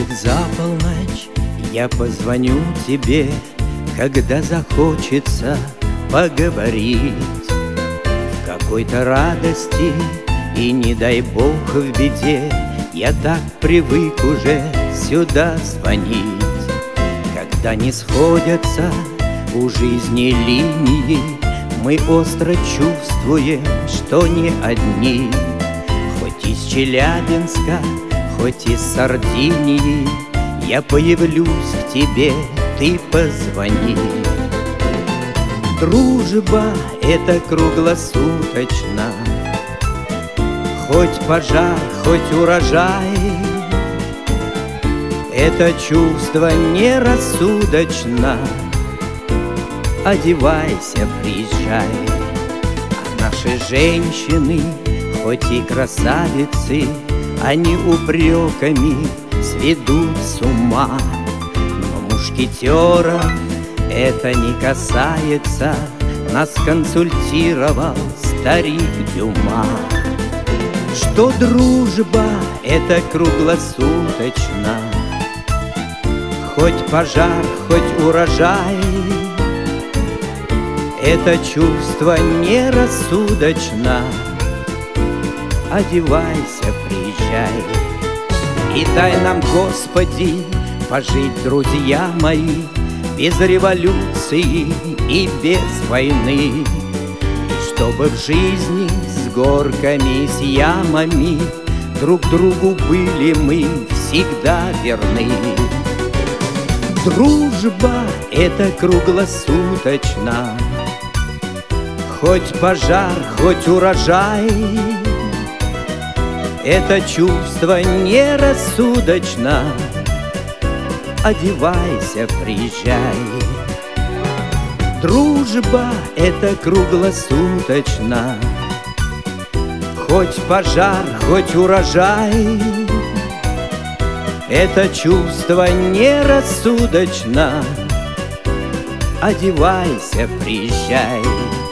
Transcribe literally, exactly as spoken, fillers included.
Будет за полночь, я позвоню тебе, когда захочется поговорить в какой-то радости, и не дай бог в беде. Я так привык уже сюда звонить, когда не сходятся у жизни линии. Мы остро чувствуем, что не одни. Хоть из Челябинска, хоть из Сардинии, я появлюсь к тебе, ты позвони. Дружба — это круглосуточно, хоть пожар, хоть урожай. Это чувство нерассудочно. Одевайся, приезжай. А наши женщины, хоть и красавицы, они упреками сведут с ума. Но мушкетеров это не касается, нас консультировал старик Дюма. Что дружба — это круглосуточно, хоть пожар, хоть урожай. Это чувство нерассудочно. Одевайся, приезжай. И дай нам, Господи, пожить, друзья мои, без революции и без войны. И чтобы в жизни с горками, с ямами друг другу были мы всегда верны. Дружба — это круглосуточно, хоть пожар, хоть урожай. Это чувство нерассудочно. Одевайся, приезжай. Дружба — это круглосуточно, хоть пожар, хоть урожай. Это чувство нерассудочно. Одевайся, приезжай.